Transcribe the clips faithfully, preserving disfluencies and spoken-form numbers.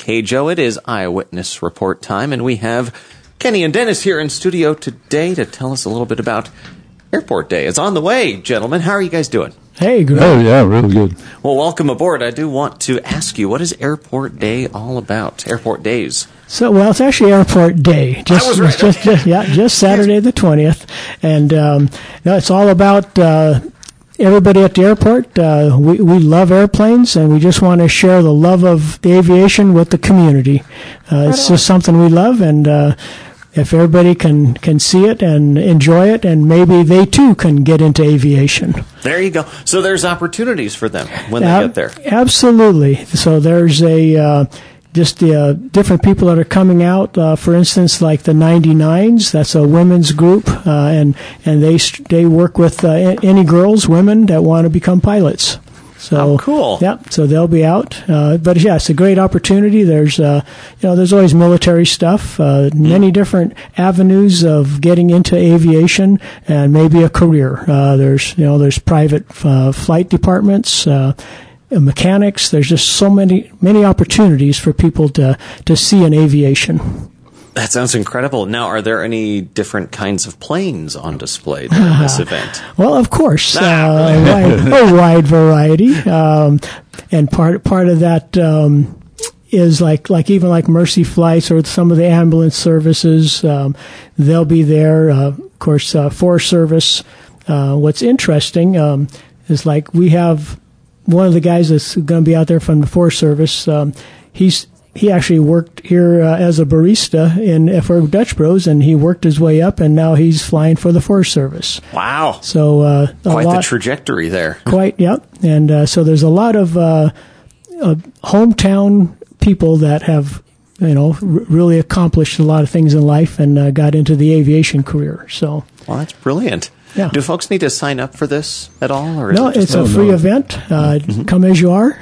K J O. It is Eyewitness Report time, and we have Kenny and Dennis here in studio today to tell us a little bit about Airport Day. It's on the way, gentlemen. How are you guys doing? Hey, good. Oh, yeah, really good. Well, welcome aboard. I do want to ask you, what is Airport Day all about? Airport Days. So, well, it's actually Airport Day. Just, I was right. It's just, just, yeah, just Saturday the twentieth. And um, no, it's all about uh, everybody at the airport. Uh, we, we love airplanes, and we just want to share the love of the aviation with the community. Uh, it's just something we love, and uh, if everybody can, can see it and enjoy it, and maybe they too can get into aviation. There you go. So there's opportunities for them when they Ab- get there. Absolutely. So there's a... Uh, Just the uh, different people that are coming out. Uh, for instance, like the ninety-nines, that's a women's group, uh, and and they they work with uh, any girls, women that want to become pilots. So oh, cool. Yeah, so they'll be out. Uh, but yeah, it's a great opportunity. There's uh, you know, there's always military stuff, uh, many different avenues of getting into aviation and maybe a career. Uh, there's you know there's private uh, flight departments. Uh, mechanics. There's just so many many opportunities for people to to see in aviation. That sounds incredible. Now, are there any different kinds of planes on display during this event? Well, of course, Ah, uh, a, wide, a wide variety, um, and part part of that um, is like like even like Mercy Flights or some of the ambulance services. Um, they'll be there. Uh, of course, uh, Forest Service. Uh, what's interesting um, is like we have. One of the guys that's going to be out there from the Forest Service, um, he's he actually worked here uh, as a barista in for Dutch Bros, and he worked his way up, and now he's flying for the Forest Service. Wow! So uh, quite lot, the trajectory there. Quite, yep. And uh, so there's a lot of uh, uh, hometown people that have, you know, r- really accomplished a lot of things in life and uh, got into the aviation career. So, well, that's brilliant. Yeah. Do folks need to sign up for this at all? Or is no, it just it's a oh, free no. event. Uh, Mm-hmm. Come as you are.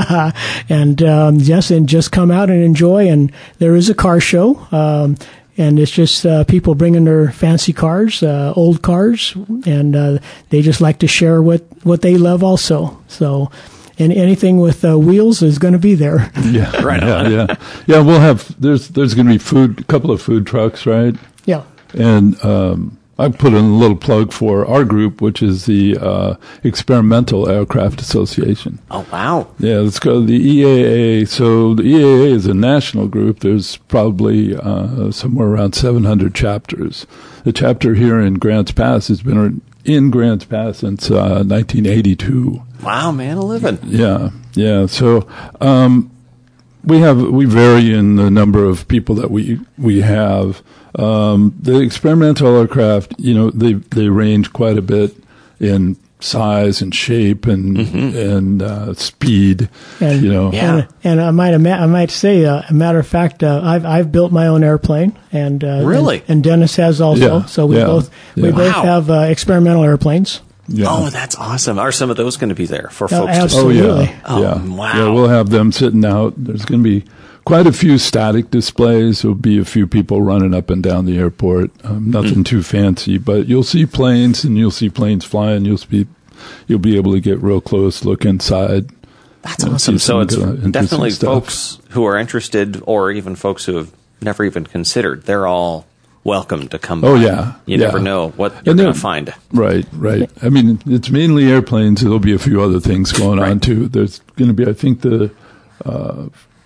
and um, yes, and just come out and enjoy. And there is a car show. Um, and it's just uh, people bringing their fancy cars, uh, old cars, and uh, they just like to share what, what they love also. So, and anything with uh, wheels is going to be there. Yeah, Right yeah, on. yeah. Yeah, we'll have, there's there's going to be food, a couple of food trucks, right? Yeah. And um, I put in a little plug for our group, which is the uh, Experimental Aircraft Association. Oh, wow. Yeah, let's go to the E A A. So the E A A is a national group. There's probably uh, somewhere around seven hundred chapters. The chapter here in Grants Pass has been in Grants Pass since uh, nineteen eighty-two. Wow, man, a living. Yeah, yeah. So um, we have we vary in the number of people that we we have. Um, the experimental aircraft, you know, they they range quite a bit in size and shape and mm-hmm. and uh, speed. And, you know, yeah. and, and I might I might say, uh, a matter of fact, uh, I've I've built my own airplane, and uh, really, and, and Dennis has also. Yeah, so we yeah, both yeah. we both Wow. have uh, experimental airplanes. yeah. Oh, that's awesome. Are some of those going to be there for Oh, folks to absolutely. Oh yeah, Oh, yeah. wow. Yeah, we'll have them sitting out. There's going to be quite a few static displays. There'll be a few people running up and down the airport. Um, nothing mm. too fancy, but you'll see planes, and you'll see planes flying. You'll be you'll be able to get real close, look inside. That's you know, awesome. see So some it's good, interesting definitely stuff. folks who are interested, or even folks who have never even considered. They're all welcome to come. Oh by. yeah, You yeah. never know what you're And going then- to find. Right, right. I mean, it's mainly airplanes. There'll be a few other things going Right. on too. There's going to be, I think, the uh,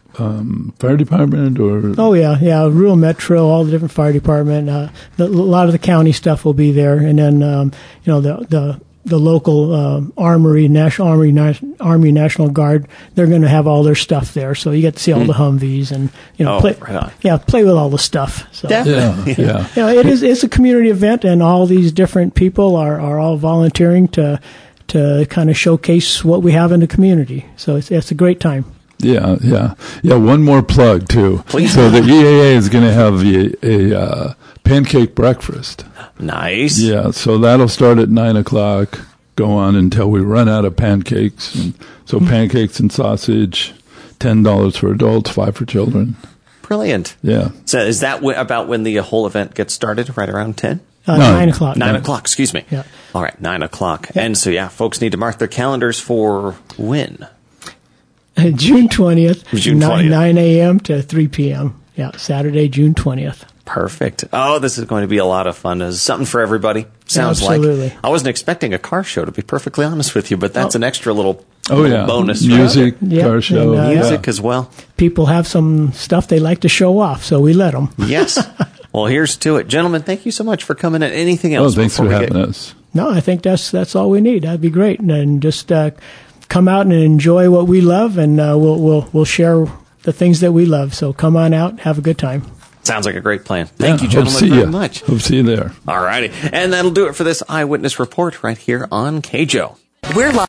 um, fire department or Oh yeah, yeah. Rural Metro, all the different fire department. Uh, the, a lot of the county stuff will be there, and then um, you know the the the local uh, Armory, National Army, Na- Army National Guard. They're going to have all their stuff there, so you get to see all the Humvees and you know Oh, play. right on. Yeah, play with all the stuff. So. Definitely. yeah, yeah. You know, it is it's a community event, and all these different people are, are all volunteering to to kind of showcase what we have in the community. So it's it's a great time. Yeah, yeah, yeah. One more plug too. Please. So the E A A is going to have a, a uh, pancake breakfast. Nice. Yeah, so that'll start at nine o'clock. Go on until we run out of pancakes. And so pancakes and sausage, ten dollars for adults, five for children. Brilliant. Yeah. So is that w- about when the whole event gets started? Right around ten? Uh, Nine. Nine o'clock. Nine o'clock. Excuse me. Yeah. All right, nine o'clock. And so yeah, folks need to mark their calendars for when. June twentieth, June twentieth. nine a.m. to three p.m. Yeah, Saturday, June twentieth. Perfect. Oh, this is going to be a lot of fun. There's something for everybody. Sounds Absolutely. like. I wasn't expecting a car show, to be perfectly honest with you, but that's Oh. an extra little, Oh, little yeah. bonus. Music, right? Yeah, car show. and, uh, yeah. Music as well. People have some stuff they like to show off, so we let them. Yes. Well, here's to it. Gentlemen, thank you so much for coming in. Anything Oh, else? thanks for before we having get- us. No, I think that's that's all we need. That'd be great, and, and just uh, come out and enjoy what we love, and uh, we'll we'll we'll share the things that we love. So come on out, have a good time. Sounds like a great plan. Thank Yeah, you, hope gentlemen, see very ya. much. Hope to see you there. All righty. And that'll do it for this Eyewitness Report right here on K J O. We're live.